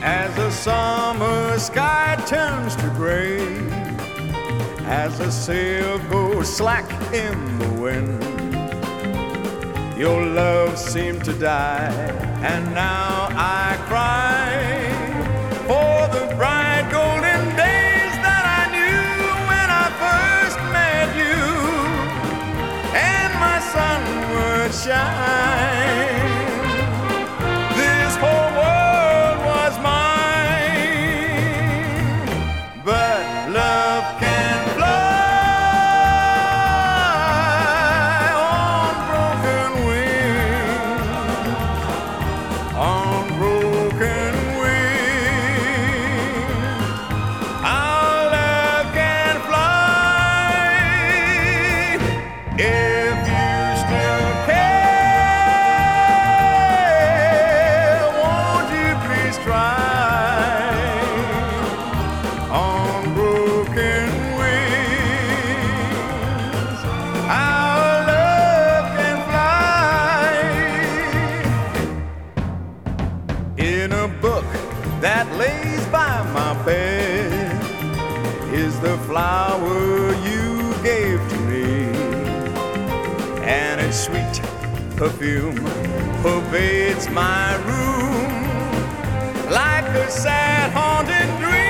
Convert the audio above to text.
as the summer sky turns to gray, as the sail goes slack in the wind. Your love seemed to die, and now I cry for the bright golden days that I knew when I first met you, and my sun would shine. This whole world was mine, but love can fly on broken wings, on broken wings. Our love can fly if you still care. Won't you please try on broken wings? Our love can fly. In a book that lays by my bed is the flower you gave to me, and its sweet perfume pervades my room like a sad haunted dream.